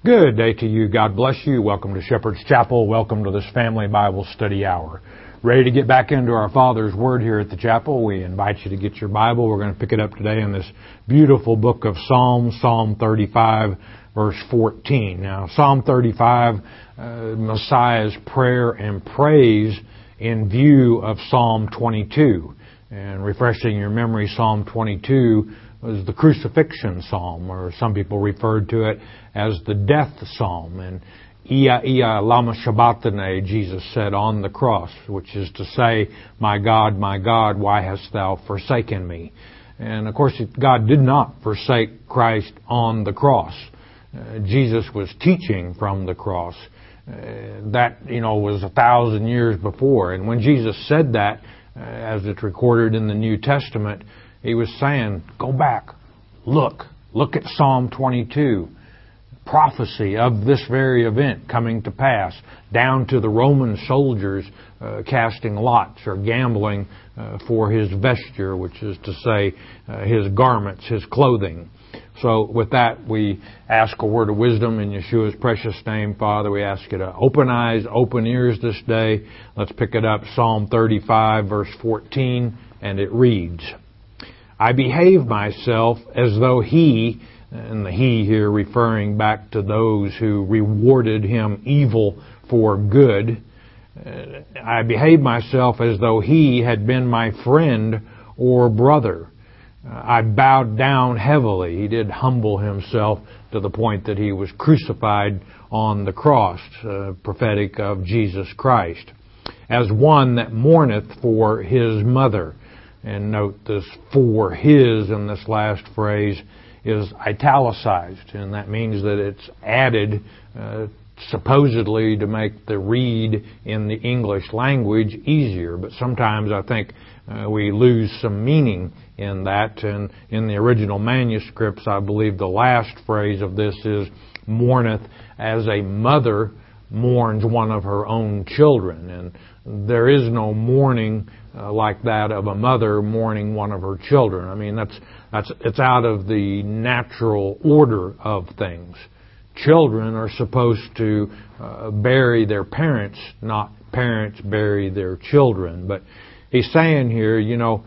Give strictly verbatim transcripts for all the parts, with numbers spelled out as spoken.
Good day to you. God bless you. Welcome to Shepherd's Chapel. Welcome to this family Bible study hour. Ready to get back into our Father's Word here at the chapel? We invite you to get your Bible. We're going to pick it up today in this beautiful book of Psalms, Psalm thirty-five, verse fourteen. Now, Psalm thirty-five, uh, Messiah's prayer and praise in view of Psalm twenty-two. And refreshing your memory, Psalm twenty-two was the crucifixion psalm, or some people referred to it as the death psalm. And Ia, Ia, lama sabachthani, Jesus said on the cross, which is to say, my God, my God, why hast thou forsaken me? And of course, God did not forsake Christ on the cross. Uh, Jesus was teaching from the cross. Uh, that, you know, was a thousand years before. And when Jesus said that, uh, as it's recorded in the New Testament, He was saying, go back, look, look at Psalm twenty-two. Prophecy of this very event coming to pass, down to the Roman soldiers uh, casting lots or gambling uh, for his vesture, which is to say uh, his garments, his clothing. So with that, we ask a word of wisdom in Yeshua's precious name. Father, we ask you to open eyes, open ears this day. Let's pick it up, Psalm thirty-five, verse fourteen, and it reads, I behave myself as though he, and the he here referring back to those who rewarded him evil for good, I behave myself as though he had been my friend or brother. I bowed down heavily. He did humble himself to the point that he was crucified on the cross, uh, prophetic of Jesus Christ, as one that mourneth for his mother. And note this for his in this last phrase is italicized, and that means that it's added uh, supposedly to make the read in the English language easier. But sometimes I think uh, we lose some meaning in that. And in the original manuscripts, I believe the last phrase of this is mourneth as a mother mourns one of her own children. And there is no mourning uh, like that of a mother mourning one of her children. I mean, that's that's it's out of the natural order of things. Children are supposed to uh, bury their parents, not parents bury their children. But he's saying here, you know,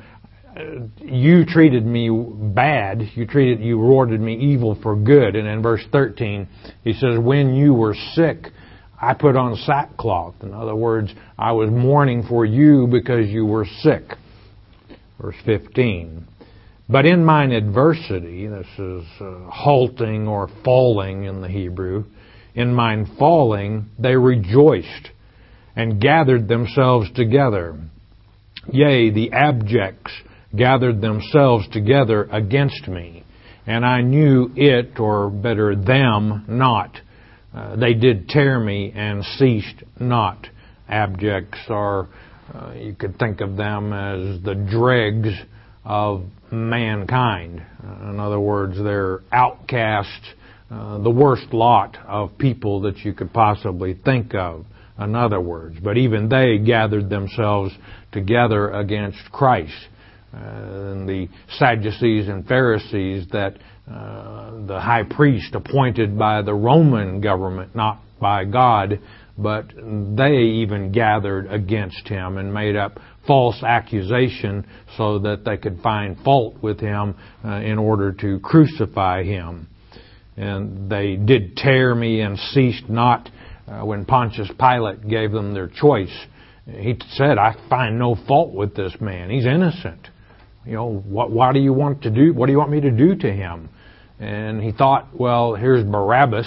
you treated me bad. You treated, you rewarded me evil for good. And in verse thirteen, he says, when you were sick, I put on sackcloth. In other words, I was mourning for you because you were sick. Verse fifteen. But in mine adversity, this is uh, halting or falling in the Hebrew, in mine falling they rejoiced and gathered themselves together. Yea, the abjects gathered themselves together against me, and I knew it, or better them, not. Uh, they did tear me and ceased not. Abjects are, uh, you could think of them as the dregs of mankind. Uh, in other words, they're outcasts, uh, the worst lot of people that you could possibly think of, in other words. But even they gathered themselves together against Christ. Uh, and the Sadducees and Pharisees that uh, the high priest appointed by the Roman government, not by God, but they even gathered against him and made up false accusation so that they could find fault with him uh, in order to crucify him. And they did tear me and ceased not. Uh, when Pontius Pilate gave them their choice, he said, I find no fault with this man. He's innocent. You know, what, why do you want to do, what do you want me to do to him? And he thought, well, here's Barabbas,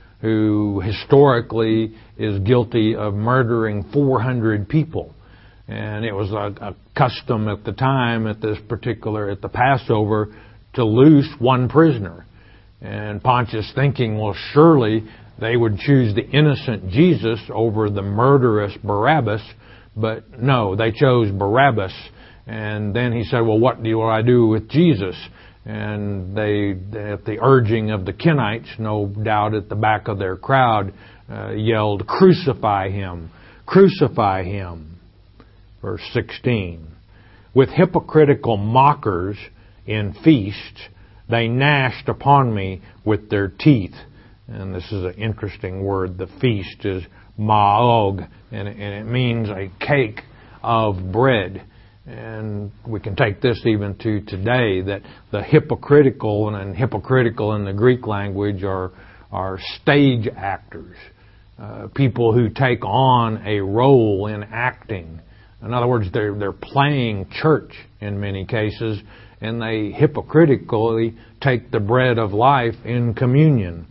who historically is guilty of murdering four hundred people. And it was a, a custom at the time, at this particular, at the Passover, to loose one prisoner. And Pontius thinking, well, surely they would choose the innocent Jesus over the murderous Barabbas. But no, they chose Barabbas. And then he said, well, what do I do with Jesus? And they, at the urging of the Kenites, no doubt at the back of their crowd, uh, yelled, crucify him, crucify him. Verse sixteen. With hypocritical mockers in feasts, they gnashed upon me with their teeth. And this is an interesting word. The feast is ma'og, and it, and it means a cake of bread. And we can take this even to today, that the hypocritical, and, and hypocritical in the Greek language are, are stage actors, uh, people who take on a role in acting. In other words, they're, they're playing church in many cases, and they hypocritically take the bread of life in communion.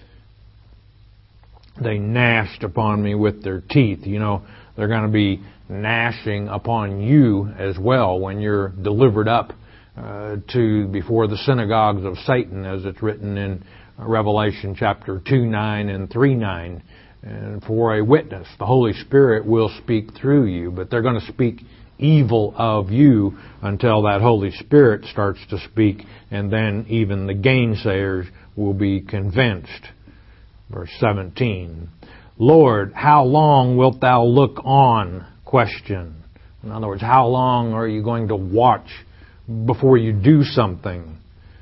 They gnashed upon me with their teeth. You know, they're going to be gnashing upon you as well when you're delivered up uh, to before the synagogues of Satan, as it's written in Revelation chapter two nine and three nine. And for a witness, the Holy Spirit will speak through you, but they're going to speak evil of you until that Holy Spirit starts to speak, and then even the gainsayers will be convinced. Verse seventeen, Lord, how long wilt thou look on? Question. In other words, how long are you going to watch before you do something?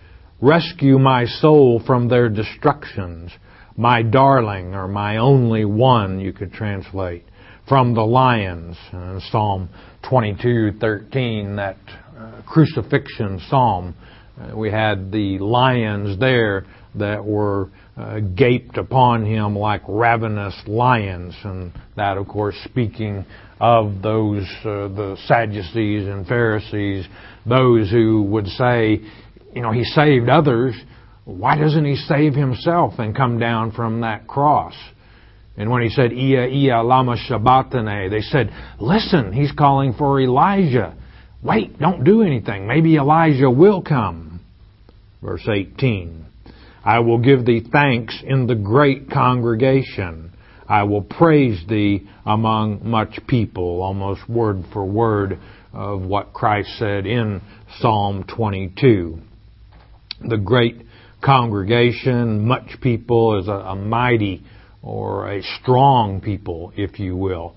Rescue my soul from their destructions, my darling, or my only one, you could translate, from the lions. In Psalm twenty-two thirteen, that uh, crucifixion psalm, uh, we had the lions there that were uh, gaped upon him like ravenous lions, and that, of course, speaking of those, uh, the Sadducees and Pharisees, those who would say, you know, he saved others, why doesn't he save himself and come down from that cross? And when he said, Ia, Ia, lama sabachthani, they said, listen, he's calling for Elijah. Wait, don't do anything. Maybe Elijah will come. Verse eighteen, I will give thee thanks in the great congregation. I will praise thee among much people. Almost word for word of what Christ said in Psalm twenty-two. The great congregation, much people, is a, a mighty or a strong people, if you will.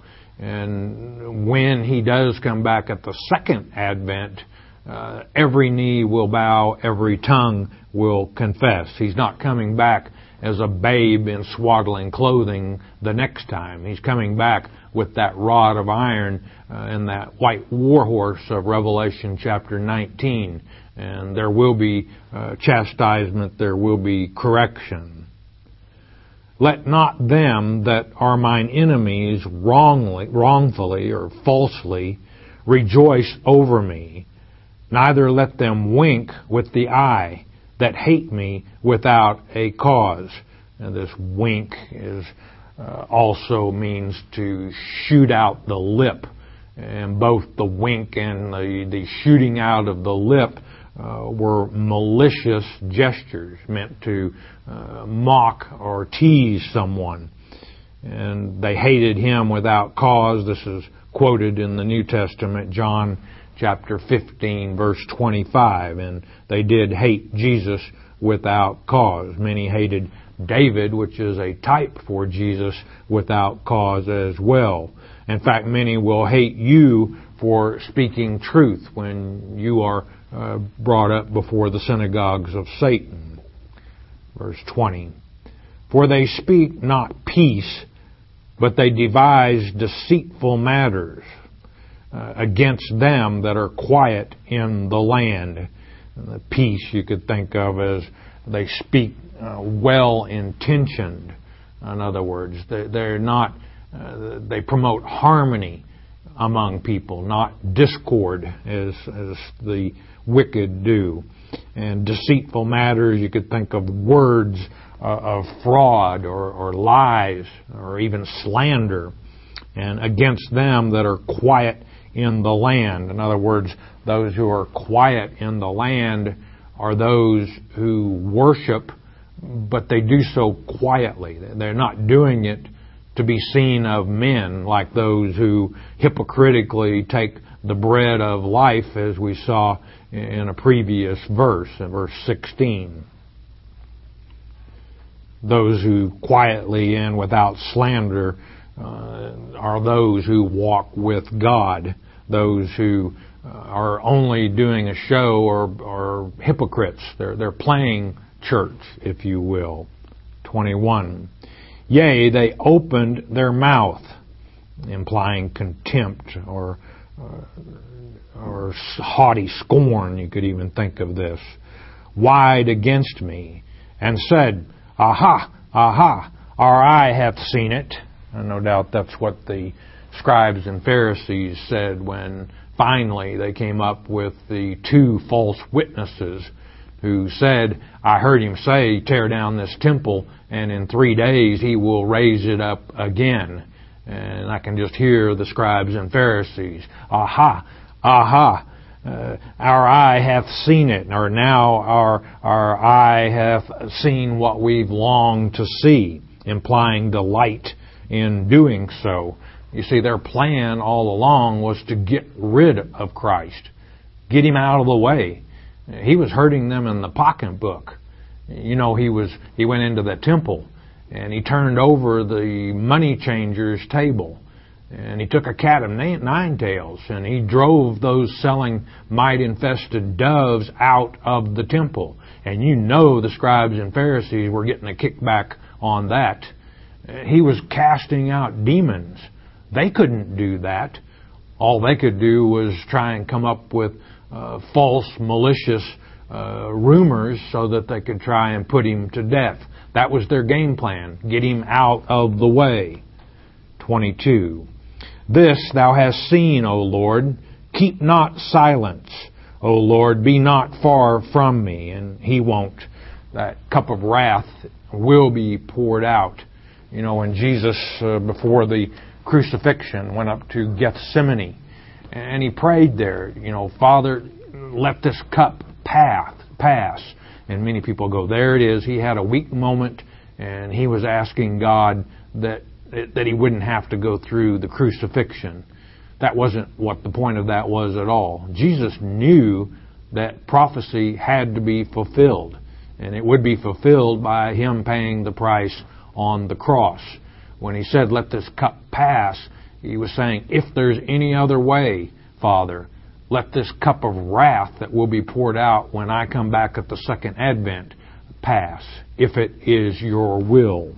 And when he does come back at the second advent, uh, every knee will bow, every tongue will confess. He's not coming back as a babe in swaddling clothing the next time. He's coming back with that rod of iron uh, and that white war horse of Revelation chapter nineteen. And there will be uh, chastisement, there will be correction. Let not them that are mine enemies wrongly, wrongfully or falsely rejoice over me, neither let them wink with the eye that hate me without a cause. And this wink is uh, also means to shoot out the lip. And both the wink and the, the shooting out of the lip uh, were malicious gestures meant to uh, mock or tease someone. And they hated him without cause. This is quoted in the New Testament, John chapter fifteen, verse twenty-five. And they did hate Jesus without cause. Many hated David, which is a type for Jesus, without cause as well. In fact, many will hate you for speaking truth when you are uh, brought up before the synagogues of Satan. Verse twenty. For they speak not peace, but they devise deceitful matters uh, against them that are quiet in the land. And the peace you could think of as they speak uh, well-intentioned. In other words, they, they're not. Uh, they promote harmony among people, not discord as, as the wicked do. And deceitful matters, you could think of words uh, of fraud or, or lies or even slander, and against them that are quiet in the land. In other words, those who are quiet in the land are those who worship, but they do so quietly. They're not doing it to be seen of men, like those who hypocritically take the bread of life, as we saw in a previous verse, in verse sixteen. Those who quietly and without slander uh, are those who walk with God. Those who uh, are only doing a show are, are hypocrites. They're, they're playing church, if you will. twenty-one. Yea, they opened their mouth, implying contempt or uh, or haughty scorn, you could even think of this, wide against me, and said, Aha, aha, our eye hath seen it. And no doubt that's what the scribes and Pharisees said when finally they came up with the two false witnesses who said, I heard him say, tear down this temple, and in three days he will raise it up again. And I can just hear the scribes and Pharisees, aha, aha, uh, our eye hath seen it, or now our, our eye hath seen what we've longed to see, implying delight in doing so. You see, their plan all along was to get rid of Christ, get him out of the way. He was hurting them in the pocketbook. You know, he was he went into the temple and he turned over the money changer's table, and he took a cat of nine tails and he drove those selling mite-infested doves out of the temple. And you know the scribes and Pharisees were getting a kickback on that. He was casting out demons. They couldn't do that. All they could do was try and come up with uh, false, malicious uh, rumors so that they could try and put him to death. That was their game plan. Get him out of the way. twenty-two. This thou hast seen, O Lord. Keep not silence, O Lord. Be not far from me. And he won't. That cup of wrath will be poured out. You know, when Jesus, uh, before the crucifixion, went up to Gethsemane, and he prayed there, you know, Father, let this cup pass, pass. And many people go, there it is. He had a weak moment, and he was asking God that that he wouldn't have to go through the crucifixion. That wasn't what the point of that was at all. Jesus knew that prophecy had to be fulfilled, and it would be fulfilled by him paying the price on the cross. When he said, let this cup pass, he was saying, if there's any other way, Father, let this cup of wrath that will be poured out when I come back at the second advent pass, if it is your will.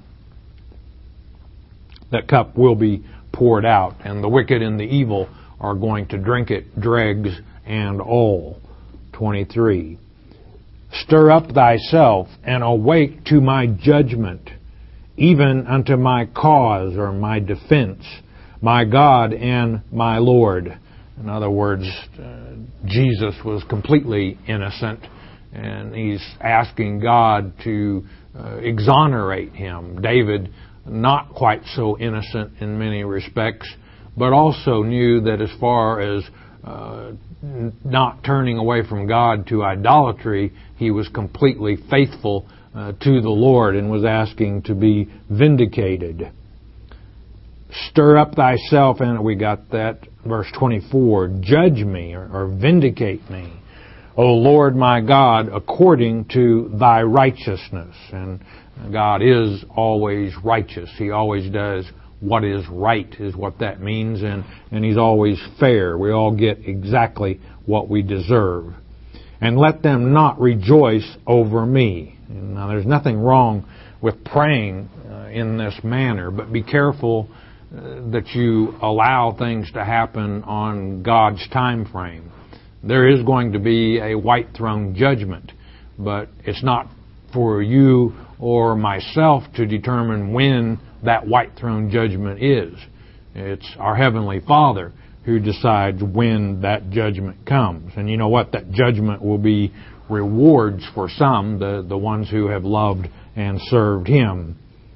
That cup will be poured out, and the wicked and the evil are going to drink it, dregs and all. twenty-three. Stir up thyself, and awake to my judgment, even unto my cause, or my defense, my God and my Lord. In other words, uh, Jesus was completely innocent, and he's asking God to uh, exonerate him. David, not quite so innocent in many respects, but also knew that as far as uh, not turning away from God to idolatry, he was completely faithful uh, to the Lord and was asking to be vindicated. Stir up thyself, and we got that, verse twenty-four, judge me or, or vindicate me, O Lord my God, according to thy righteousness. And God is always righteous. He always does what is right, is what that means, and, and He's always fair. We all get exactly what we deserve. And let them not rejoice over me. Now, there's nothing wrong with praying uh, in this manner, but be careful uh, that you allow things to happen on God's time frame. There is going to be a white throne judgment, but it's not for you or myself to determine when that white throne judgment is. It's our Heavenly Father who decides when that judgment comes. And you know what? That judgment will be rewards for some, the, the ones who have loved and served Him.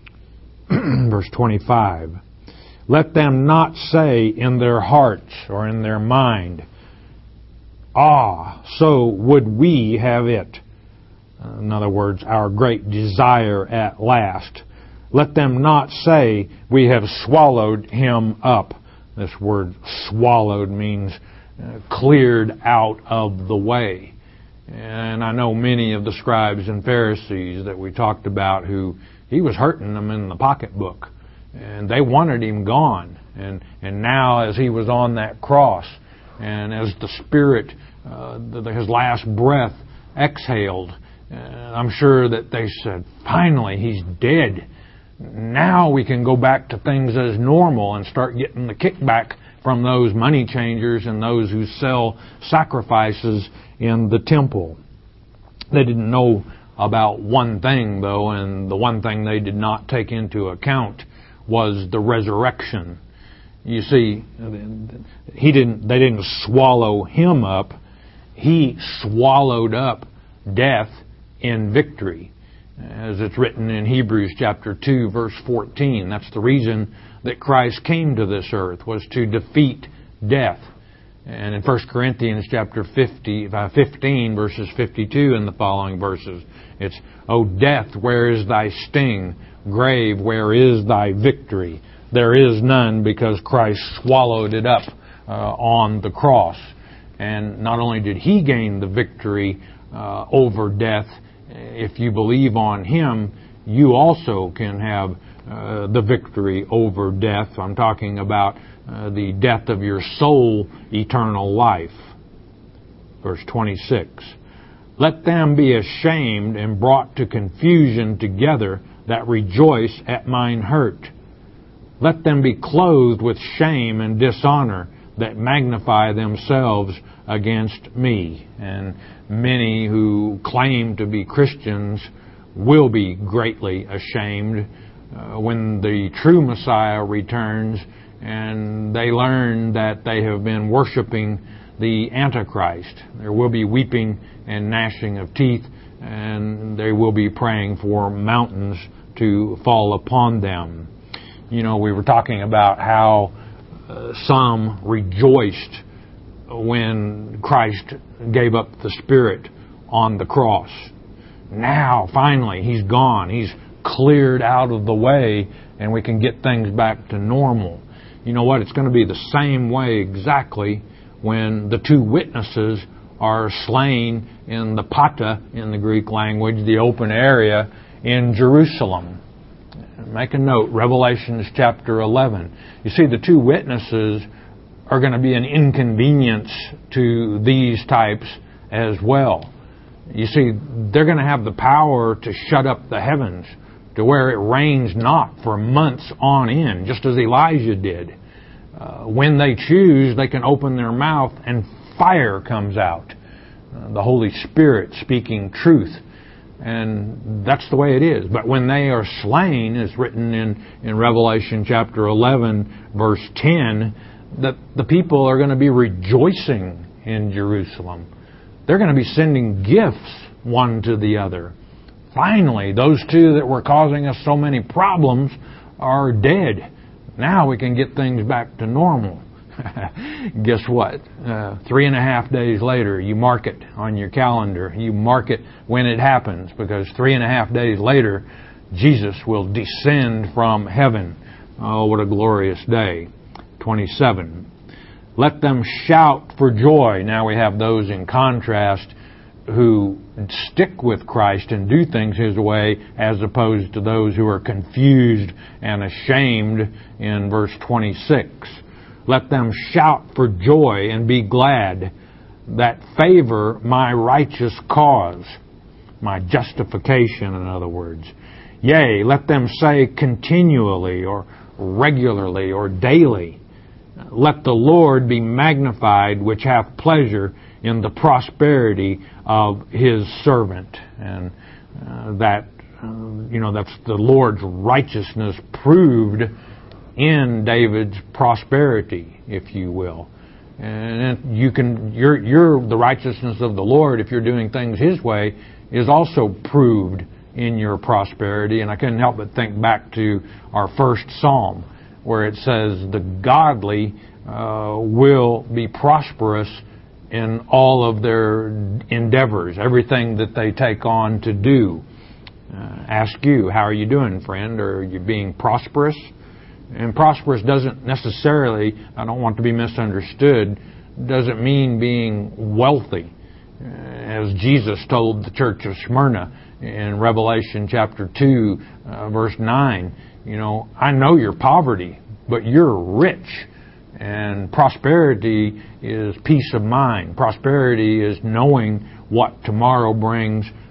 Verse twenty-five. Let them not say in their hearts or in their mind, Ah, so would we have it. In other words, our great desire at last. Let them not say, we have swallowed him up. This word swallowed means uh, cleared out of the way. And I know many of the scribes and Pharisees that we talked about who he was hurting them in the pocketbook. And they wanted him gone. And, and now as he was on that cross, and as the Spirit, uh, the, his last breath exhaled, Uh, I'm sure that they said, finally, he's dead. Now we can go back to things as normal and start getting the kickback from those money changers and those who sell sacrifices in the temple. They didn't know about one thing, though, and the one thing they did not take into account was the resurrection. You see, he didn't. They didn't swallow him up. He swallowed up death in victory, as it's written in Hebrews chapter two, verse fourteen. That's the reason that Christ came to this earth, was to defeat death. And in First Corinthians chapter fifty, fifteen, verses fifty-two and the following verses, it's, O death, where is thy sting? Grave, where is thy victory? There is none, because Christ swallowed it up uh, on the cross. And not only did He gain the victory uh, over death, if you believe on Him, you also can have uh, the victory over death. I'm talking about uh, the death of your soul, eternal life. Verse twenty-six. Let them be ashamed and brought to confusion together that rejoice at mine hurt. Let them be clothed with shame and dishonor that magnify themselves against me. And many who claim to be Christians will be greatly ashamed uh, when the true Messiah returns and they learn that they have been worshiping the Antichrist. There will be weeping and gnashing of teeth, and they will be praying for mountains to fall upon them. You know, we were talking about how uh, some rejoiced when Christ gave up the Spirit on the cross. Now, finally, He's gone. He's cleared out of the way, and we can get things back to normal. You know what? It's going to be the same way exactly when the two witnesses are slain in the pata, in the Greek language, the open area in Jerusalem. Make a note, Revelation chapter eleven. You see, the two witnesses are going to be an inconvenience to these types as well. You see, they're going to have the power to shut up the heavens to where it rains not for months on end, just as Elijah did. Uh, when they choose, they can open their mouth and fire comes out. Uh, the Holy Spirit speaking truth. And that's the way it is. But when they are slain, as written in, in Revelation chapter eleven, verse ten, that the people are going to be rejoicing in Jerusalem. They're going to be sending gifts one to the other. Finally, those two that were causing us so many problems are dead. Now we can get things back to normal. Guess what? Uh, three and a half days later, you mark it on your calendar. You mark it when it happens, because three and a half days later, Jesus will descend from heaven. Oh, what a glorious day. twenty-seven. Let them shout for joy. Now we have those in contrast who stick with Christ and do things His way, as opposed to those who are confused and ashamed in verse twenty-six. Let them shout for joy and be glad that favor my righteous cause, my justification, in other words. Yea, let them say continually or regularly or daily, let the Lord be magnified, which hath pleasure in the prosperity of His servant. And uh, that, uh, you know, that's the Lord's righteousness proved in David's prosperity, if you will. And you can, you're, you're the righteousness of the Lord, if you're doing things His way, is also proved in your prosperity. And I couldn't help but think back to our first psalm, where it says, the godly uh, will be prosperous in all of their endeavors, everything that they take on to do. Uh, ask you, how are you doing, friend? Are you being prosperous? And prosperous doesn't necessarily, I don't want to be misunderstood, doesn't mean being wealthy. As Jesus told the church of Smyrna in Revelation chapter two, uh, verse nine, you know, I know your poverty, but you're rich. And prosperity is peace of mind. Prosperity is knowing what tomorrow brings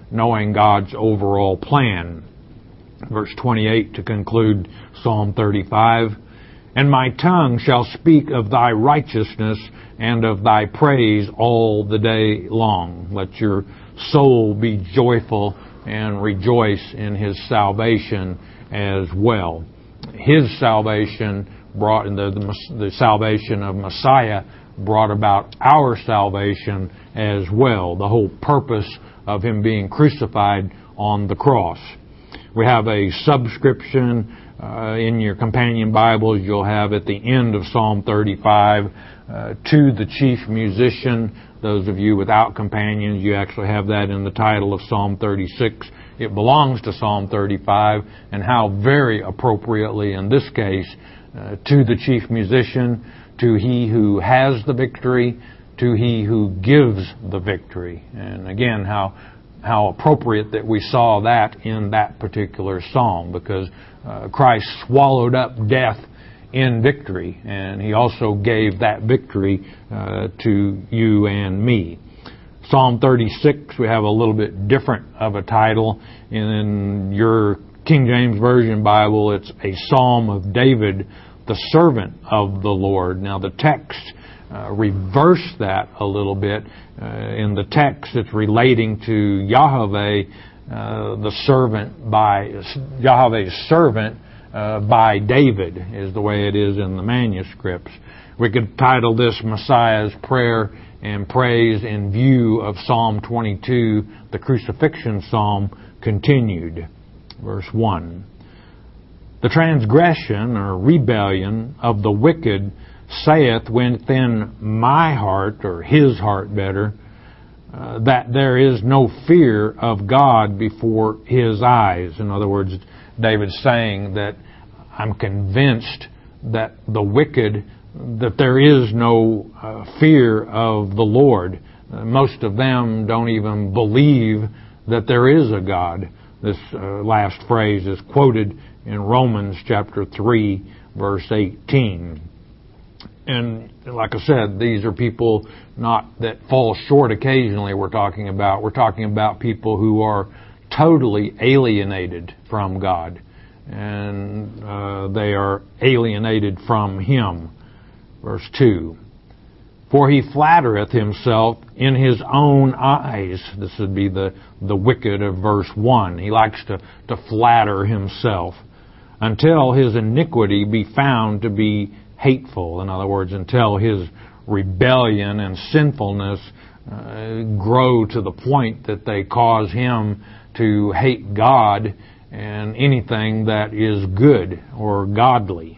knowing God's overall plan. Verse twenty-eight to conclude Psalm thirty-five. And my tongue shall speak of thy righteousness and of thy praise all the day long. Let your soul be joyful and rejoice in His salvation as well. His salvation brought in the, the, the salvation of Messiah brought about our salvation as well. The whole purpose of Him being crucified on the cross. We have a subscription uh, in your companion Bibles. You'll have at the end of Psalm thirty-five uh, to the chief musician. Those of you without companions, you actually have that in the title of Psalm thirty-six. It belongs to Psalm thirty-five, and how very appropriately in this case, uh, to the chief musician, to he who has the victory, to he who gives the victory. And again, how how appropriate that we saw that in that particular psalm, because uh, Christ swallowed up death in victory, and He also gave that victory uh, to you and me. Psalm thirty-six, we have a little bit different of a title. In your King James Version Bible, it's a Psalm of David, the servant of the Lord. Now the text uh, reversed that a little bit. Uh, in the text, it's relating to Yahweh, uh, the servant by Yahweh's servant uh, by David, is the way it is in the manuscripts. We could title this Messiah's Prayer and Praise in view of Psalm twenty-two, the crucifixion psalm continued. Verse one. The transgression or rebellion of the wicked saith within my heart, or his heart better, uh, that there is no fear of God before His eyes. In other words, David's saying that I'm convinced that the wicked, that there is no uh, fear of the Lord. Uh, most of them don't even believe that there is a God. This uh, last phrase is quoted in Romans chapter three, verse eighteen. And like I said, these are people not that fall short occasionally we're talking about. We're talking about people who are totally alienated from God. And uh, they are alienated from Him. Verse two. For he flattereth himself in his own eyes. This would be the, the wicked of verse one. He likes to, to flatter himself. Until his iniquity be found to be hateful. In other words, until his rebellion and sinfulness uh, grow to the point that they cause him to hate God and anything that is good or godly.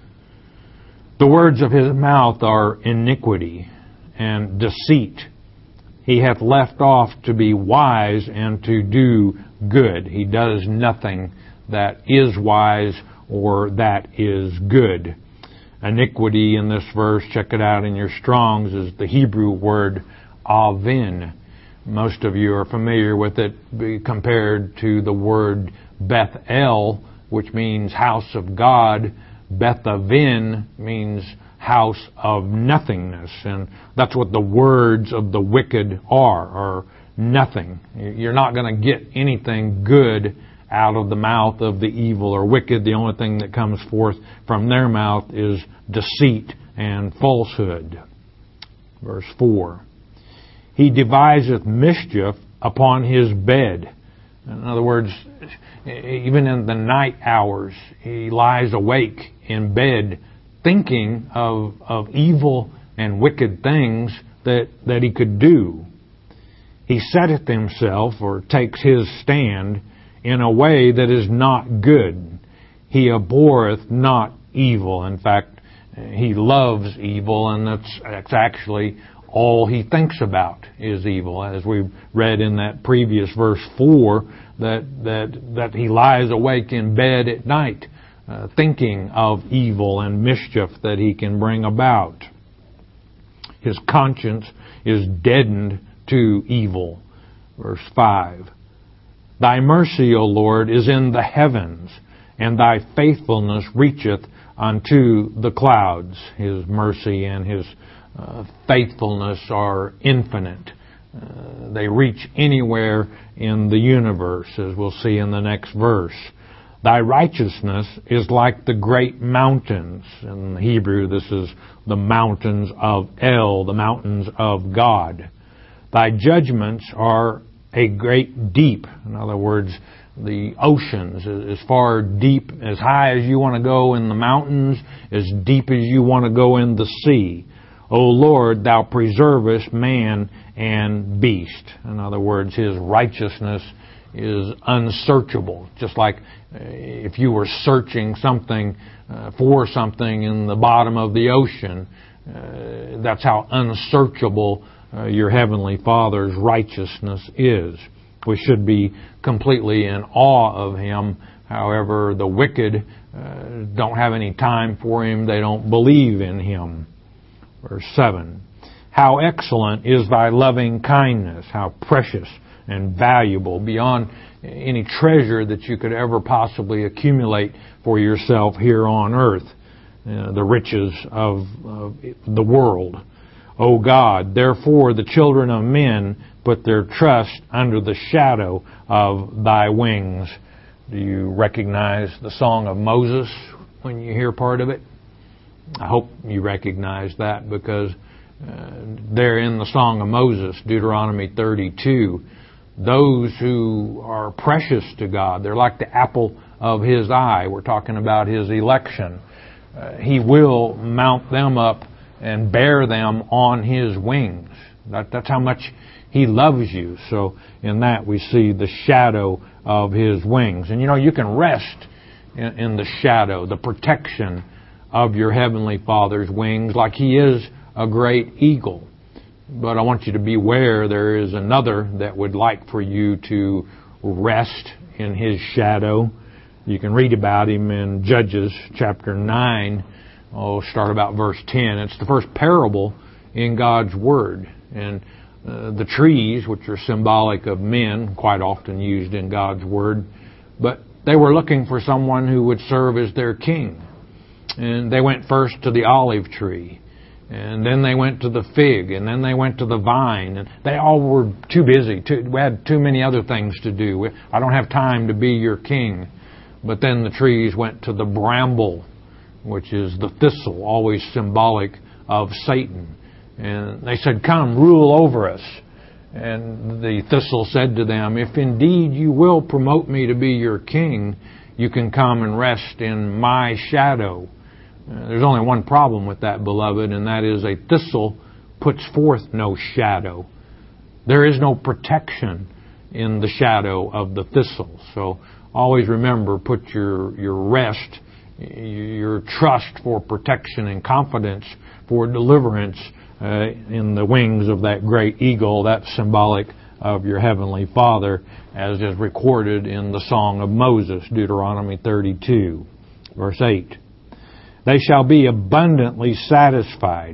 The words of his mouth are iniquity and deceit. He hath left off to be wise and to do good. He does nothing that is wise or that is good. Iniquity in this verse, check it out in your Strongs, is the Hebrew word avin. Most of you are familiar with it compared to the word Bethel, which means house of God. Bethavin means house of nothingness. And that's what the words of the wicked are, are nothing. You're not going to get anything good out of the mouth of the evil or wicked. The only thing that comes forth from their mouth is deceit and falsehood. Verse four. He deviseth mischief upon his bed. In other words, even in the night hours, he lies awake in bed thinking of, of evil and wicked things that, that he could do. He setteth himself, or takes his stand, in a way that is not good. He abhorreth not evil. In fact, he loves evil, and that's, that's actually all he thinks about is evil. As we read in that previous verse four, that that that he lies awake in bed at night, uh, thinking of evil and mischief that he can bring about. His conscience is deadened to evil. Verse five. Thy mercy, O Lord, is in the heavens, and thy faithfulness reacheth unto the clouds. His mercy and His uh, faithfulness are infinite. Uh, they reach anywhere in the universe, as we'll see in the next verse. Thy righteousness is like the great mountains. In Hebrew, this is the mountains of El, the mountains of God. Thy judgments are a great deep. In other words, the oceans, as far deep, as high as you want to go in the mountains, as deep as you want to go in the sea. O Lord, thou preservest man and beast. In other words, his righteousness is unsearchable. Just like if you were searching something uh, for something in the bottom of the ocean, uh, that's how unsearchable uh, your Heavenly Father's righteousness is. We should be completely in awe of Him. However, the wicked uh, don't have any time for Him. They don't believe in Him. Verse seven. How excellent is thy loving kindness, how precious and valuable, beyond any treasure that you could ever possibly accumulate for yourself here on earth, uh, the riches of, of the world. O God, therefore the children of men put their trust under the shadow of thy wings. Do you recognize the Song of Moses when you hear part of it? I hope you recognize that, because uh, there in the Song of Moses, Deuteronomy thirty-two, those who are precious to God, they're like the apple of His eye. We're talking about His election. Uh, he will mount them up and bear them on His wings. That, that's how much He loves you. So in that we see the shadow of His wings. And you know, you can rest in, in the shadow, the protection of your Heavenly Father's wings, like He is a great eagle. But I want you to beware, there is another that would like for you to rest in His shadow. You can read about him in Judges chapter nine. Oh, start about verse ten. It's the first parable in God's Word. And uh, the trees, which are symbolic of men, quite often used in God's Word, but they were looking for someone who would serve as their king. And they went first to the olive tree, and then they went to the fig, and then they went to the vine. And they all were too busy. Too, we had too many other things to do. I don't have time to be your king. But then the trees went to the bramble, which is the thistle, always symbolic of Satan. And they said, come, rule over us. And the thistle said to them, if indeed you will promote me to be your king, you can come and rest in my shadow. Uh, there's only one problem with that, beloved, and that is a thistle puts forth no shadow. There is no protection in the shadow of the thistle. So always remember, put your, your rest, your trust for protection and confidence for deliverance uh, in the wings of that great eagle. That's symbolic of your Heavenly Father, as is recorded in the Song of Moses, Deuteronomy thirty-two, verse eight. They shall be abundantly satisfied.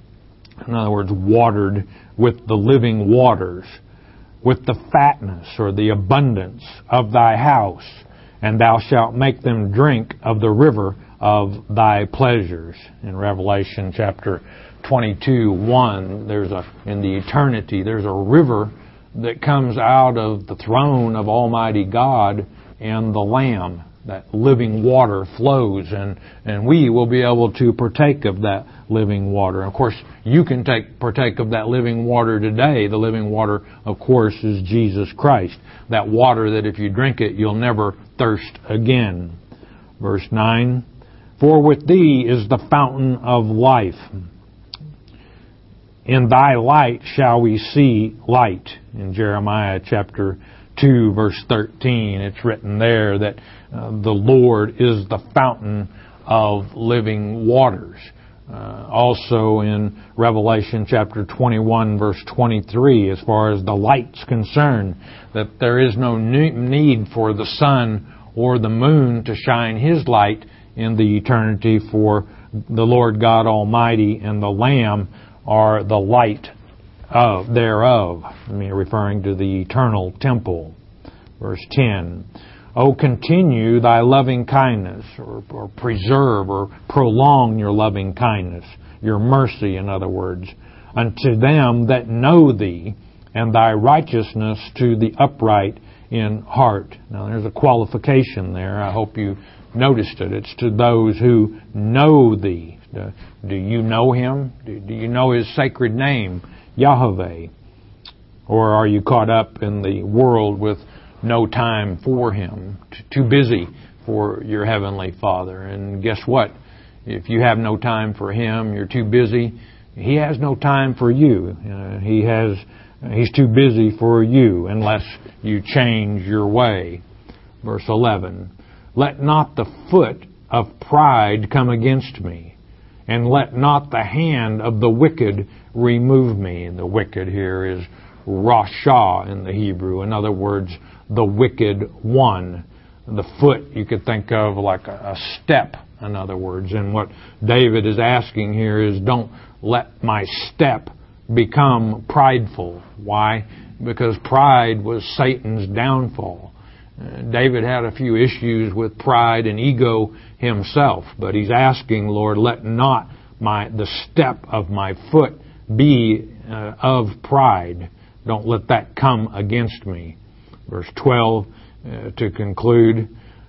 In other words, watered with the living waters, with the fatness or the abundance of thy house, and thou shalt make them drink of the river of thy pleasures. In Revelation chapter twenty-two, one, there's a, in the eternity, there's a river that comes out of the throne of Almighty God and the Lamb. That living water flows, and, and we will be able to partake of that living water. Of course, you can take partake of that living water today. The living water, of course, is Jesus Christ. That water that if you drink it, you'll never thirst again. Verse nine, for with thee is the fountain of life. In thy light shall we see light. In Jeremiah chapter two, verse thirteen, it's written there that uh, the Lord is the fountain of living waters. Uh, also in Revelation chapter twenty-one, verse twenty-three, as far as the light's concerned, that there is no need for the sun or the moon to shine His light in the eternity, for the Lord God Almighty and the Lamb are the light of thereof. I mean, referring to the eternal temple. Verse ten. O continue thy loving kindness, or, or preserve or prolong your loving kindness, your mercy, in other words, unto them that know thee, and thy righteousness to the upright in heart. Now there's a qualification there. I hope you noticed it. It's to those who know thee. Do you know him? Do you know his sacred name, Yahweh? Or are you caught up in the world with no time for him, too busy for your Heavenly Father? And guess what? If you have no time for him, you're too busy, he has no time for you. Uh, he has, he's too busy for you unless you change your way. Verse eleven, let not the foot of pride come against me, and let not the hand of the wicked remove me. And the wicked here is Rasha in the Hebrew. In other words, the wicked one. The foot you could think of like a, a step, in other words. And what David is asking here is, don't let my step become prideful. Why? Because pride was Satan's downfall. Uh, David had a few issues with pride and ego himself, but he's asking, Lord, let not my the step of my foot be uh, of pride. Don't let that come against me. Verse twelve, uh, to conclude,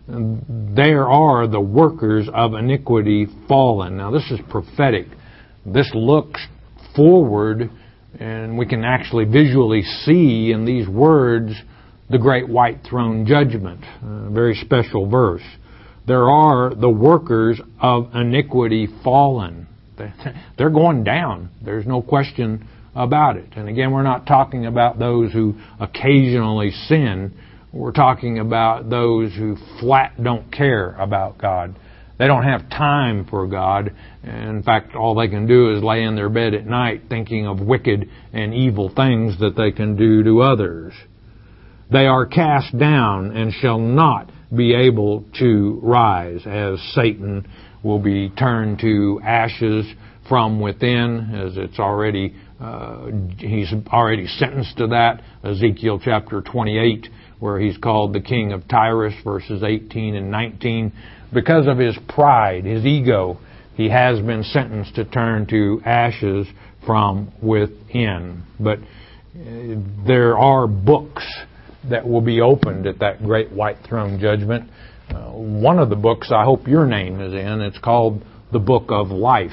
there are the workers of iniquity fallen. Now this is prophetic. This looks forward, and we can actually visually see in these words the great white throne judgment. A very special verse. There are the workers of iniquity fallen. They're going down. There's no question about it. And again, we're not talking about those who occasionally sin. We're talking about those who flat don't care about God. They don't have time for God. In fact, all they can do is lay in their bed at night thinking of wicked and evil things that they can do to others. They are cast down and shall not be able to rise, as Satan will be turned to ashes from within, as it's already, uh, he's already sentenced to that. Ezekiel chapter twenty-eight, where he's called the king of Tyrus, verses eighteen and nineteen. Because of his pride, his ego, he has been sentenced to turn to ashes from within. But uh, there are books that will be opened at that great white throne judgment. Uh, one of the books I hope your name is in, it's called the Book of Life.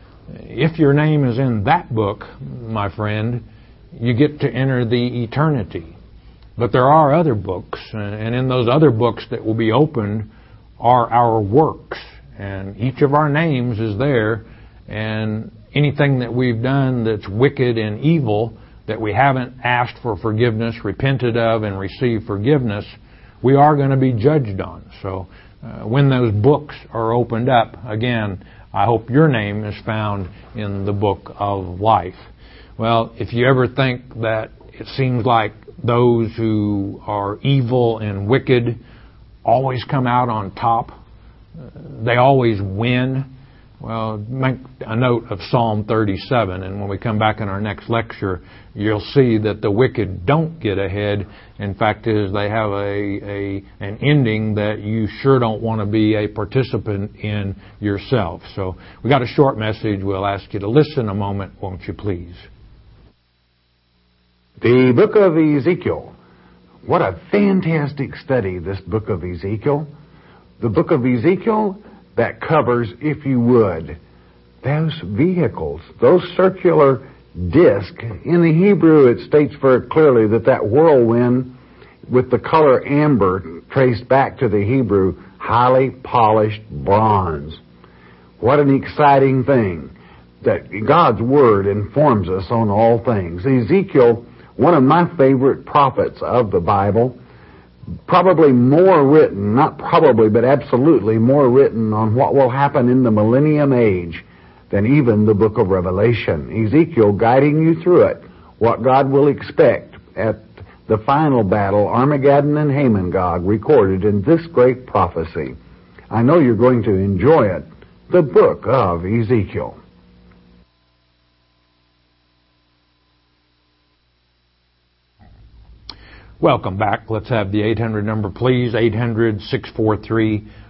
If your name is in that book, my friend, you get to enter the eternity. But there are other books, and in those other books that will be opened are our works. And each of our names is there, and anything that we've done that's wicked and evil, that we haven't asked for forgiveness, repented of, and received forgiveness, we are going to be judged on. So uh, when those books are opened up, again, I hope your name is found in the book of life. Well, if you ever think that it seems like those who are evil and wicked always come out on top, they always win, well, make a note of Psalm thirty-seven, and when we come back in our next lecture, you'll see that the wicked don't get ahead. In fact, is they have a, a an ending that you sure don't want to be a participant in yourself. So we got a short message. We'll ask you to listen a moment, won't you please? The book of Ezekiel. What a fantastic study, this book of Ezekiel. The book of Ezekiel that covers, if you would, those vehicles, those circular discs. In the Hebrew, it states very clearly that that whirlwind with the color amber traced back to the Hebrew, highly polished bronze. What an exciting thing that God's Word informs us on all things. Ezekiel, one of my favorite prophets of the Bible, probably more written, not probably, but absolutely more written on what will happen in the millennium age than even the book of Revelation. Ezekiel guiding you through it, what God will expect at the final battle, Armageddon and Hamon-Gog, recorded in this great prophecy. I know you're going to enjoy it. The book of Ezekiel. Welcome back. Let's have the eight hundred number, please. eight hundred, six four three,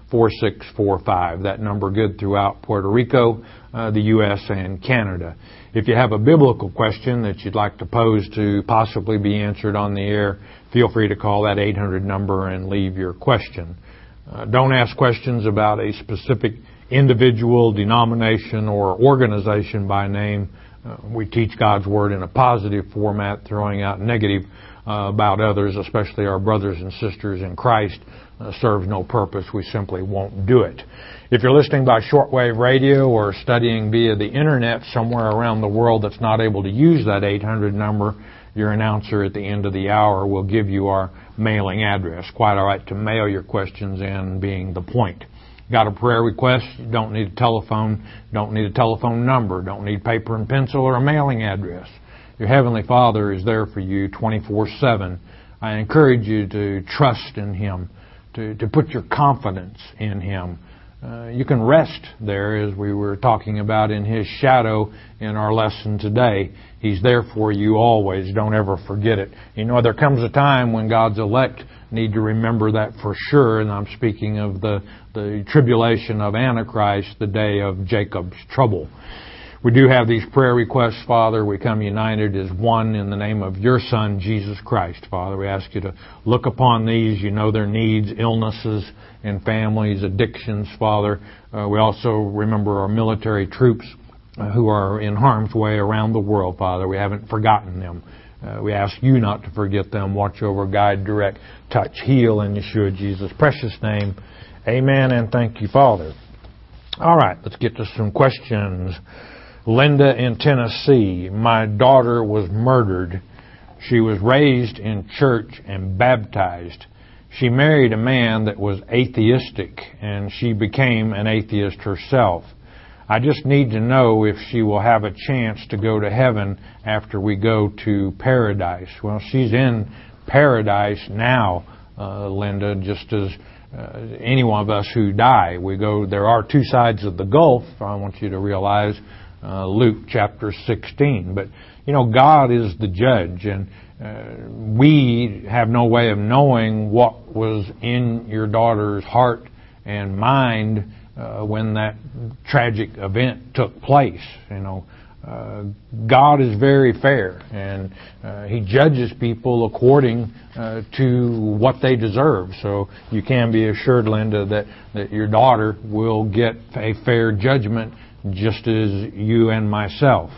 four six four five. That number good throughout Puerto Rico, uh, the U S, and Canada. If you have a biblical question that you'd like to pose to possibly be answered on the air, feel free to call that eight hundred number and leave your question. Uh, don't ask questions about a specific individual, denomination, or organization by name. Uh, we teach God's Word in a positive format, throwing out negative uh, about others, especially our brothers and sisters in Christ, uh, serves no purpose. We simply won't do it. If you're listening by shortwave radio or studying via the Internet somewhere around the world that's not able to use that eight hundred number, your announcer at the end of the hour will give you our mailing address. Quite all right to mail your questions in, being the point. Got a prayer request? You don't need a telephone, don't need a telephone number, don't need paper and pencil or a mailing address. Your Heavenly Father is there for you twenty-four seven. I encourage you to trust in Him, to, to put your confidence in Him. Uh, you can rest there, as we were talking about, in His shadow in our lesson today. He's there for you always. Don't ever forget it. You know, there comes a time when God's elect need to remember that for sure, and I'm speaking of the, the tribulation of Antichrist, the day of Jacob's trouble. We do have these prayer requests, Father. We come united as one in the name of your Son, Jesus Christ. Father, we ask you to look upon these. You know their needs, illnesses in families, addictions, Father. Uh, we also remember our military troops uh, who are in harm's way around the world, Father. We haven't forgotten them. Uh, we ask you not to forget them. Watch over, guide, direct, touch, heal in Yeshua Jesus' precious name. Amen, and thank you, Father. All right, let's get to some questions. Linda in Tennessee. My daughter was murdered. She was raised in church and baptized. She married a man that was atheistic, and she became an atheist herself. I just need to know if she will have a chance to go to heaven after we go to paradise. Well, she's in paradise now, uh, Linda, just as uh, any one of us who die. We go. There are two sides of the gulf, I want you to realize. Uh, Luke chapter sixteen. But, you know, God is the judge, and uh, we have no way of knowing what was in your daughter's heart and mind uh, when that tragic event took place. You know, uh, God is very fair, and uh, He judges people according uh, to what they deserve. So you can be assured, Linda, that, that your daughter will get a fair judgment, just as you and myself.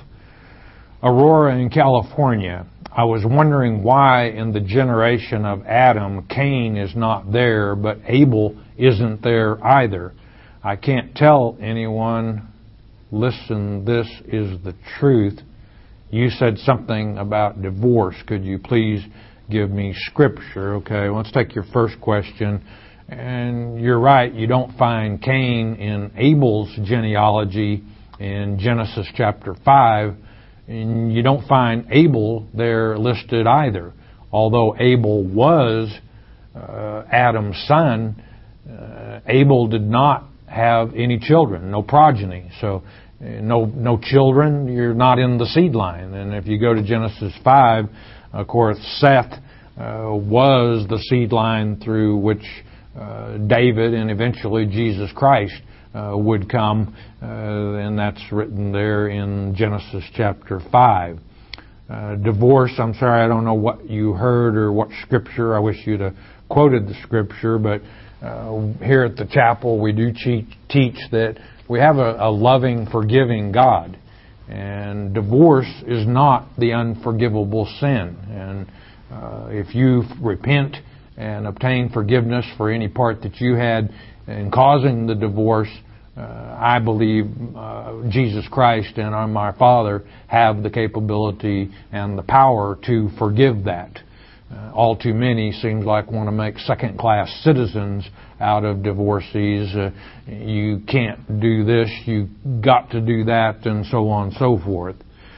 Aurora in California. I was wondering why in the generation of Adam, Cain is not there, but Abel isn't there either. I can't tell anyone, listen, this is the truth. You said something about divorce. Could you please give me scripture? Okay, let's take your first question. And you're right, you don't find Cain in Abel's genealogy in Genesis chapter five. And you don't find Abel there listed either. Although Abel was uh, Adam's son, uh, Abel did not have any children, no progeny. So uh, no no children, you're not in the seed line. And if you go to Genesis five, of course, Seth uh, was the seed line through which Uh, David and eventually Jesus Christ uh, would come, uh, and that's written there in Genesis chapter five. Uh, divorce, I'm sorry, I don't know what you heard or what scripture. I wish you'd have quoted the scripture, but uh, here at the chapel we do teach, teach that we have a, a loving, forgiving God, and divorce is not the unforgivable sin. And uh, if you repent and obtain forgiveness for any part that you had in causing the divorce, uh, I believe uh, Jesus Christ and our, my Father have the capability and the power to forgive that. Uh, all too many seems like want to make second-class citizens out of divorcees. Uh, you can't do this, you got to do that, and so on and so forth.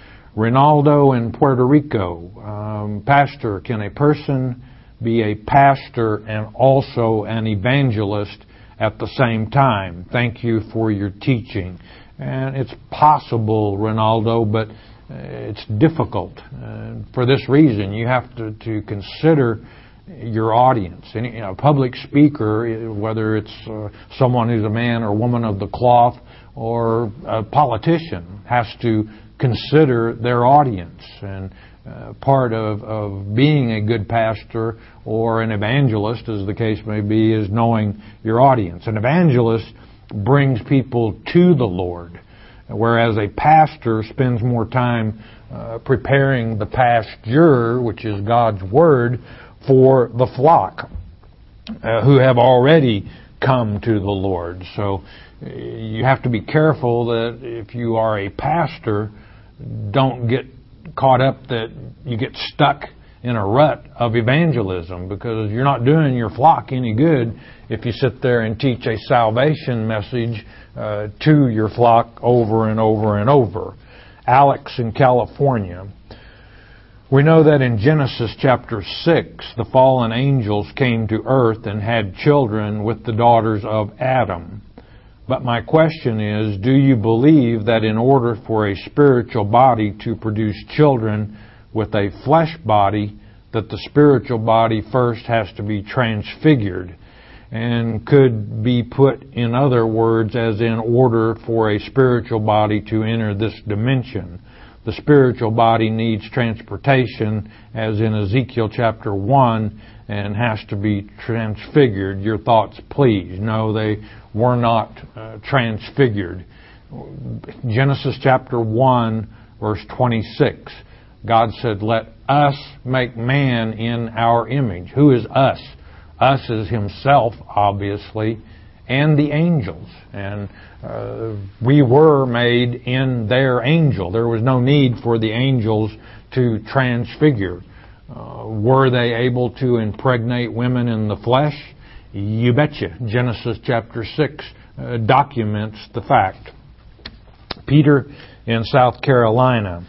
Ronaldo in Puerto Rico. Um, Pastor, can a person be a pastor and also an evangelist at the same time? Thank you for your teaching. And it's possible, Ronaldo, but it's difficult. Uh, for this reason, you have to, to consider your audience. Any, you know, a public speaker, whether it's uh, someone who's a man or woman of the cloth or a politician, has to consider their audience. And uh, part of, of being a good pastor or an evangelist, as the case may be, is knowing your audience. An evangelist brings people to the Lord, whereas a pastor spends more time uh, preparing the pasture, which is God's Word, for the flock uh, who have already come to the Lord. So uh, you have to be careful that if you are a pastor, don't get caught up that you get stuck in a rut of evangelism, because you're not doing your flock any good if you sit there and teach a salvation message uh, to your flock over and over and over. Alex in California. We know that in Genesis chapter six, the fallen angels came to earth and had children with the daughters of Adam. But my question is, do you believe that in order for a spiritual body to produce children with a flesh body, that the spiritual body first has to be transfigured? And could be put in other words as in order for a spiritual body to enter this dimension. The spiritual body needs transportation, as in Ezekiel chapter one, and has to be transfigured. Your thoughts, please. No, they were not uh, transfigured. Genesis chapter one, verse twenty-six. God said, "Let us make man in our image." Who is us? Us is Himself, obviously, and the angels. And uh, we were made in their angel. There was no need for the angels to transfigure. Uh, were they able to impregnate women in the flesh? You betcha. Genesis chapter six uh, documents the fact. Peter in South Carolina.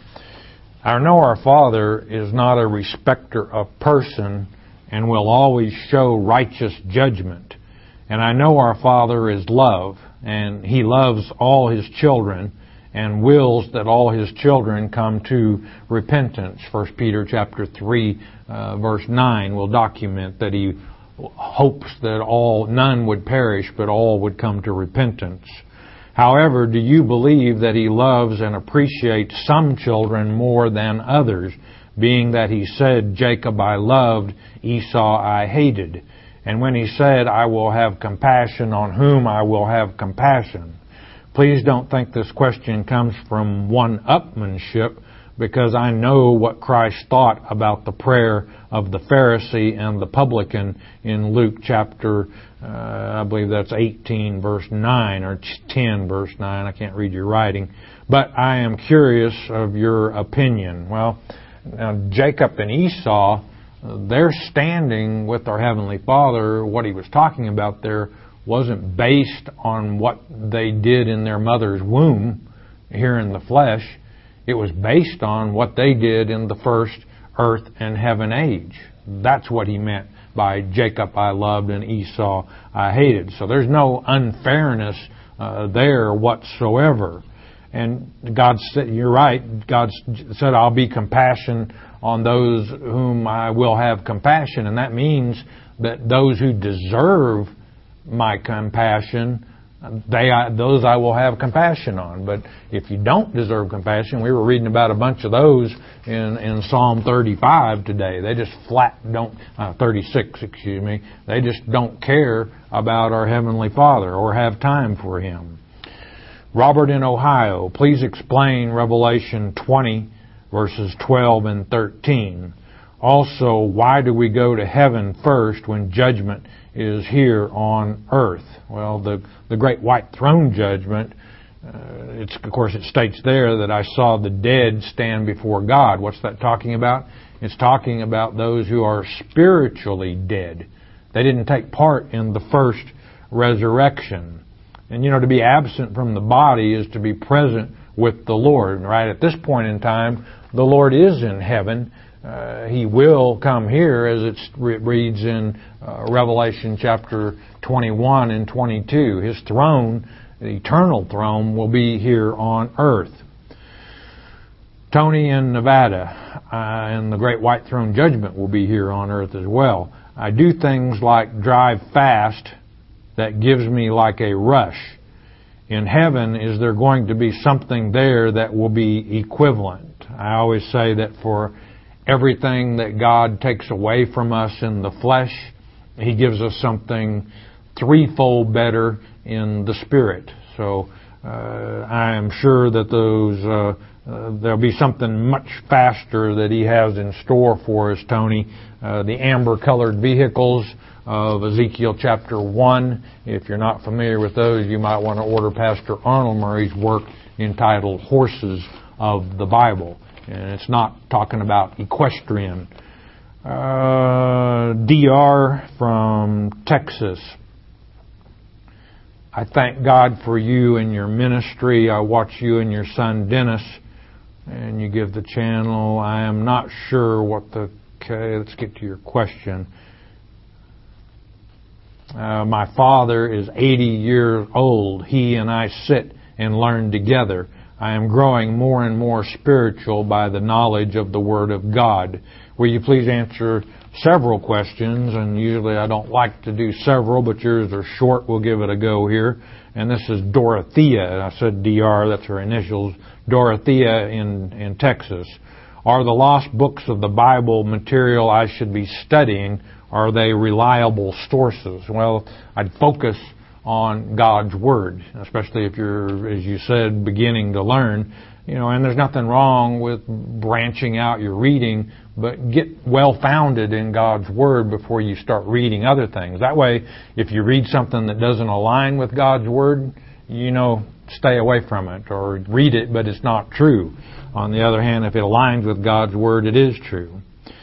I know our Father is not a respecter of person and will always show righteous judgment. And I know our Father is love, and He loves all His children and wills that all His children come to repentance. First Peter chapter three, uh, verse nine will document that He hopes that all, none would perish, but all would come to repentance. However, do you believe that He loves and appreciates some children more than others, being that He said, "Jacob I loved, Esau I hated"? And when He said, "I will have compassion on whom I will have compassion"? Please don't think this question comes from one-upmanship, because I know what Christ thought about the prayer of the Pharisee and the publican in Luke chapter, uh, I believe that's eighteen verse nine, or ten verse nine. I can't read your writing. But I am curious of your opinion. Well, now Jacob and Esau, they're standing with our Heavenly Father. What He was talking about there wasn't based on what they did in their mother's womb here in the flesh. It was based on what they did in the first earth and heaven age. That's what He meant by Jacob I loved and Esau I hated. So there's no unfairness uh, there whatsoever. And God said, you're right, God said, "I'll be compassion on those whom I will have compassion." And that means that those who deserve my compassion, they those I will have compassion on. But if you don't deserve compassion, we were reading about a bunch of those in, in Psalm thirty-five today. They just flat don't, uh, thirty-six, excuse me, they just don't care about our Heavenly Father or have time for Him. Robert in Ohio, please explain Revelation twenty, verses twelve and thirteen. Also, why do we go to heaven first when judgment is here on earth? Well, the, the great white throne judgment, uh, it's, of course it states there that I saw the dead stand before God. What's that talking about? It's talking about those who are spiritually dead. They didn't take part in the first resurrection. And, you know, to be absent from the body is to be present with the Lord. Right at this point in time, the Lord is in heaven. Uh, he will come here, as it reads in uh, Revelation chapter twenty-one and twenty-two. His throne, the eternal throne, will be here on earth. Tony in Nevada uh, and the Great White Throne Judgment will be here on earth as well. I do things like drive fast that gives me like a rush. In heaven, is there going to be something there that will be equivalent? I always say that for everything that God takes away from us in the flesh, He gives us something threefold better in the Spirit. So uh, I am sure that those uh, uh, there'll be something much faster that He has in store for us, Tony. Uh, the amber-colored vehicles of Ezekiel chapter one. If you're not familiar with those, you might want to order Pastor Arnold Murray's work entitled Horses of the Bible. And it's not talking about equestrian. Uh, D R from Texas. I thank God for you and your ministry. I watch you and your son Dennis, and you give the channel. I am not sure what the... Okay, let's get to your question. Uh, my father is eighty years old. He and I sit and learn together. I am growing more and more spiritual by the knowledge of the Word of God. Will you please answer several questions? And usually I don't like to do several, but yours are short. We'll give it a go here. And this is Dorothea. I said D R, that's her initials. Dorothea in, in Texas. Are the lost books of the Bible material I should be studying? Are they reliable sources? Well, I'd focus on God's Word, especially if you're, as you said, beginning to learn. You know, and there's nothing wrong with branching out your reading, but get well-founded in God's Word before you start reading other things. That way, if you read something that doesn't align with God's Word, you know, stay away from it, or read it, but it's not true. On the other hand, if it aligns with God's Word, it is true.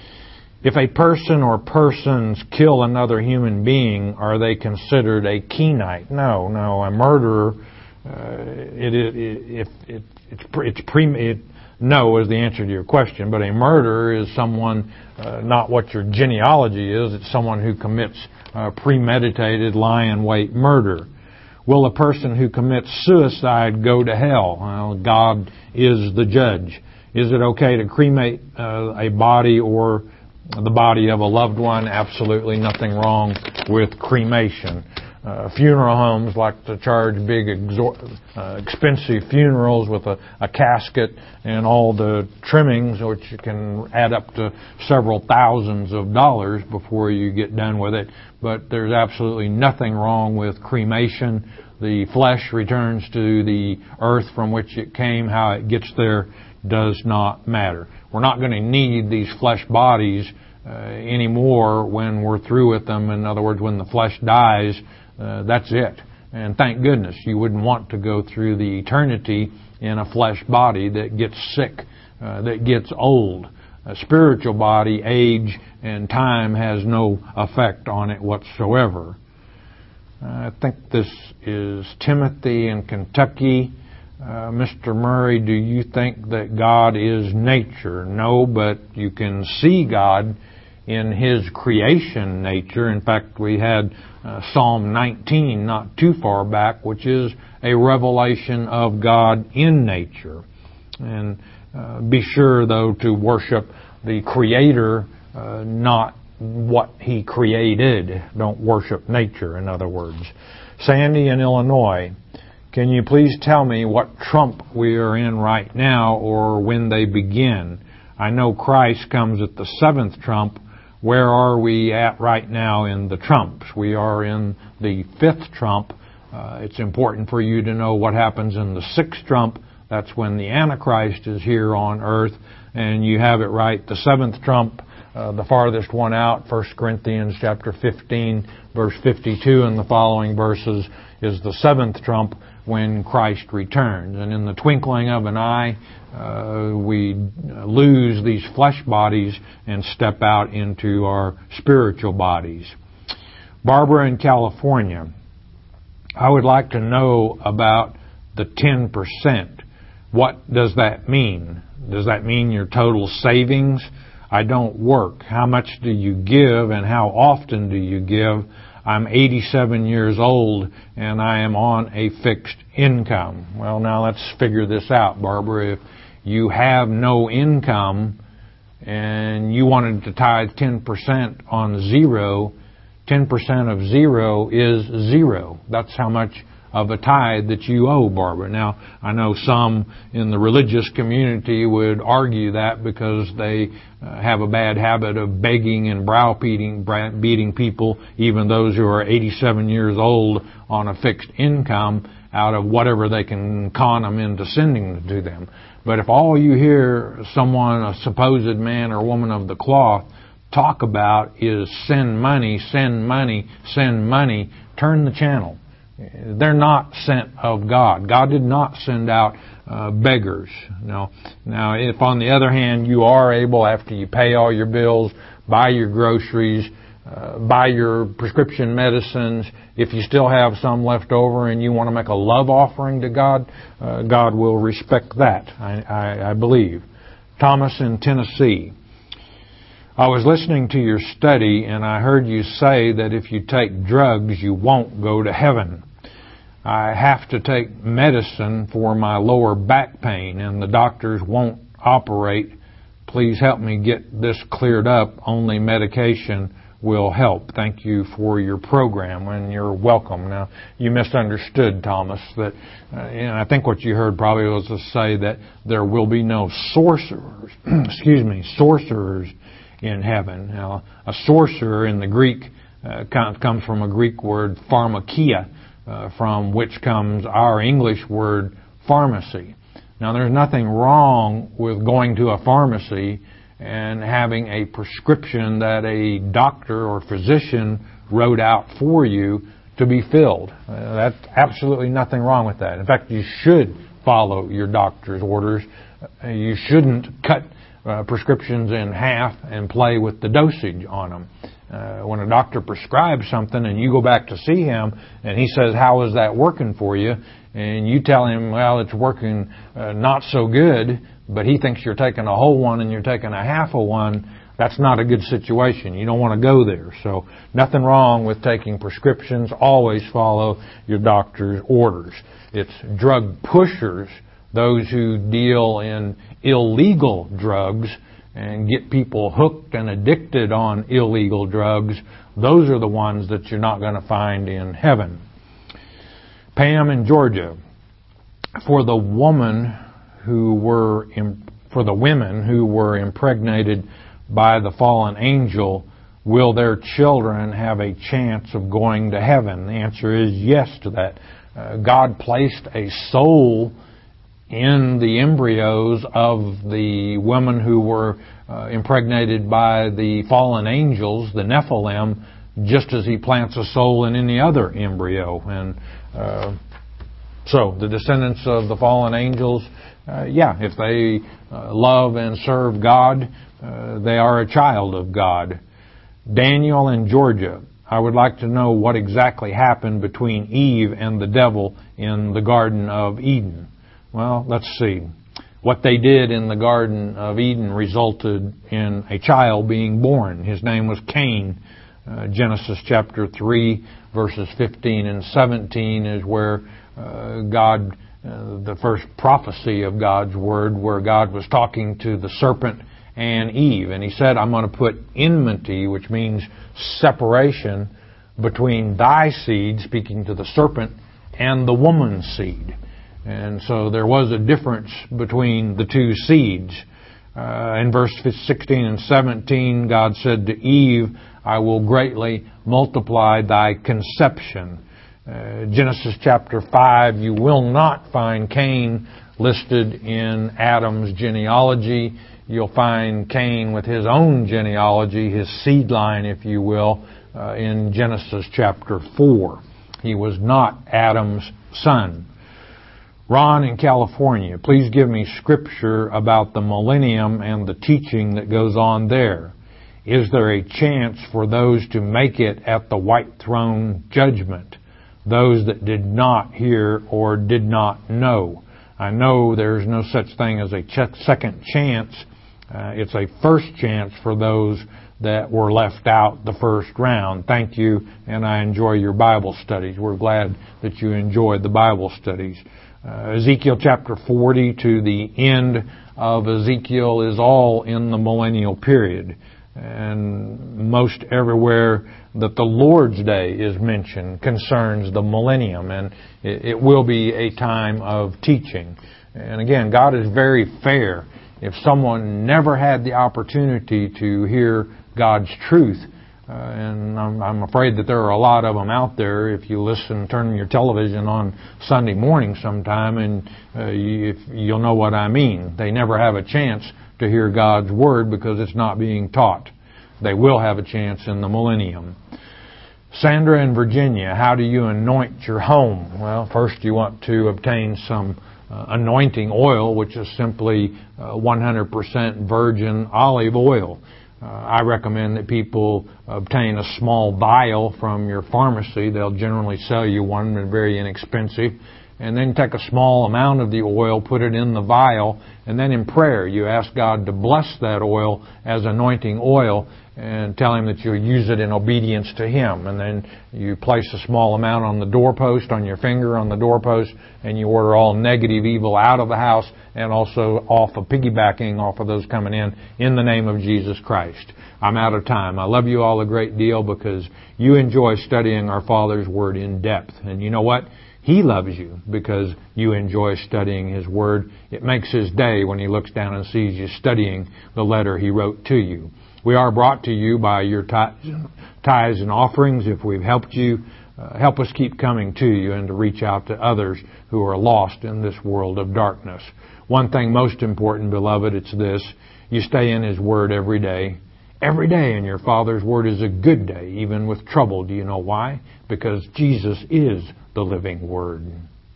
If a person or persons kill another human being, are they considered a Kenite? No, no. A murderer, uh, it, it, it, it, it's it's pre. It, no is the answer to your question. But a murderer is someone, uh, not what your genealogy is. It's someone who commits uh, premeditated lie-in-wait murder. Will a person who commits suicide go to hell? Well, God is the judge. Is it okay to cremate uh, a body or the body of a loved one? Absolutely nothing wrong with cremation. Uh, funeral homes like to charge big, exor- uh, expensive funerals with a, a casket and all the trimmings, which can add up to several thousands of dollars before you get done with it. But there's absolutely nothing wrong with cremation. The flesh returns to the earth from which it came. How it gets there does not matter. We're not going to need these flesh bodies uh, anymore when we're through with them. In other words, when the flesh dies, uh, that's it. And thank goodness, you wouldn't want to go through the eternity in a flesh body that gets sick, uh, that gets old. A spiritual body, age and time has no effect on it whatsoever. I think this is Timothy in Kentucky. Uh, Mister Murray, do you think that God is nature? No, but you can see God in His creation nature. In fact, we had uh, Psalm nineteen not too far back, which is a revelation of God in nature. And uh, be sure, though, to worship the Creator, uh, not what He created. Don't worship nature, in other words. Sandy in Illinois, can you please tell me what trump we are in right now or when they begin? I know Christ comes at the seventh trump. Where are we at right now in the trumps? We are in the fifth trump. Uh, it's important for you to know what happens in the sixth trump. That's when the Antichrist is here on earth. And you have it right. The seventh trump, uh, the farthest one out, First Corinthians chapter fifteen, verse fifty-two and the following verses, is the seventh trump when Christ returns. And in the twinkling of an eye, uh, we lose these flesh bodies and step out into our spiritual bodies. Barbara in California, I would like to know about the ten percent. What does that mean? Does that mean your total savings? I don't work. How much do you give and how often do you give? I'm eighty-seven years old and I am on a fixed income. Well, now let's figure this out, Barbara. If you have no income and you wanted to tithe ten percent on zero, ten percent of zero is zero. That's how much of a tithe that you owe, Barbara. Now, I know some in the religious community would argue that because they uh, have a bad habit of begging and browbeating beating people, even those who are eighty-seven years old, on a fixed income out of whatever they can con them into sending to them. But if all you hear someone, a supposed man or woman of the cloth, talk about is send money, send money, send money, turn the channel. They're not sent of God. God did not send out uh, beggars. No. Now, if on the other hand you are able, after you pay all your bills, buy your groceries, uh, buy your prescription medicines, if you still have some left over and you want to make a love offering to God, uh, God will respect that, I, I, I believe. Thomas in Tennessee. I was listening to your study and I heard you say that if you take drugs, you won't go to heaven. I have to take medicine for my lower back pain and the doctors won't operate. Please help me get this cleared up. Only medication will help. Thank you for your program, and you're welcome. Now, you misunderstood, Thomas, that, uh, and I think what you heard probably was to say that there will be no sorcerers, excuse me, sorcerers in heaven. Now, a sorcerer in the Greek uh, comes from a Greek word pharmakia, uh, from which comes our English word pharmacy. Now, there's nothing wrong with going to a pharmacy and having a prescription that a doctor or physician wrote out for you to be filled. Uh, that's absolutely nothing wrong with that. In fact, you should follow your doctor's orders. Uh, you shouldn't cut uh, prescriptions in half and play with the dosage on them. Uh, when a doctor prescribes something and you go back to see him and he says, how is that working for you? And you tell him, well, it's working uh, not so good, but he thinks you're taking a whole one and you're taking a half of one, that's not a good situation. You don't want to go there. So nothing wrong with taking prescriptions. Always follow your doctor's orders. It's drug pushers, those who deal in illegal drugs and get people hooked and addicted on illegal drugs. Those are the ones that you're not going to find in heaven. Pam in Georgia. For the woman who were, for the women who were impregnated by the fallen angel, will their children have a chance of going to heaven? The answer is yes to that. Uh, God placed a soul in the embryos of the women who were uh, impregnated by the fallen angels, the Nephilim, just as He plants a soul in any other embryo. And uh, so the descendants of the fallen angels, uh, yeah, if they uh, love and serve God, uh, they are a child of God. Daniel in Georgia. I would like to know what exactly happened between Eve and the devil in the Garden of Eden. Well, let's see. What they did in the Garden of Eden resulted in a child being born. His name was Cain. Uh, Genesis chapter three, verses fifteen and seventeen is where uh, God, uh, the first prophecy of God's Word, where God was talking to the serpent and Eve. And He said, I'm going to put enmity, which means separation, between thy seed, speaking to the serpent, and the woman's seed. And so there was a difference between the two seeds. Uh, in verse sixteen and seventeen, God said to Eve, I will greatly multiply thy conception. Uh, Genesis chapter five, you will not find Cain listed in Adam's genealogy. You'll find Cain with his own genealogy, his seed line, if you will, uh, in Genesis chapter four. He was not Adam's son. Ron in California, please give me scripture about the millennium and the teaching that goes on there. Is there a chance for those to make it at the white throne judgment? Those that did not hear or did not know. I know there's no such thing as a ch- second chance. Uh, it's a first chance for those that were left out the first round. Thank you, and I enjoy your Bible studies. We're glad that you enjoyed the Bible studies. Uh, Ezekiel chapter forty to the end of Ezekiel is all in the millennial period. And most everywhere that the Lord's Day is mentioned concerns the millennium, and it, it will be a time of teaching. And again, God is very fair. If someone never had the opportunity to hear God's truth, uh, and I'm, I'm afraid that there are a lot of them out there, if you listen, turn your television on Sunday morning sometime, and uh, you, if, you'll know what I mean. They never have a chance to hear God's Word because it's not being taught. They will have a chance in the millennium. Sandra in Virginia, how do you anoint your home? Well, first you want to obtain some uh, anointing oil, which is simply uh, one hundred percent virgin olive oil. Uh, I recommend that people obtain a small vial from your pharmacy. They'll generally sell you one, they're very inexpensive. And then take a small amount of the oil, put it in the vial, and then in prayer you ask God to bless that oil as anointing oil and tell Him that you'll use it in obedience to Him. And then you place a small amount on the doorpost, on your finger on the doorpost, and you order all negative evil out of the house and also off of piggybacking off of those coming in, in the name of Jesus Christ. I'm out of time. I love you all a great deal because you enjoy studying our Father's Word in depth. And you know what? He loves you because you enjoy studying His Word. It makes His day when He looks down and sees you studying the letter He wrote to you. We are brought to you by your tithes and offerings. If we've helped you, uh, help us keep coming to you and to reach out to others who are lost in this world of darkness. One thing most important, beloved, it's this. You stay in His Word every day. Every day in your Father's Word is a good day, even with trouble. Do you know why? Because Jesus is the living Word.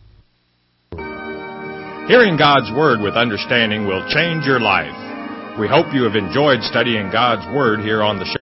Hearing God's Word with understanding will change your life. We hope you have enjoyed studying God's Word here on the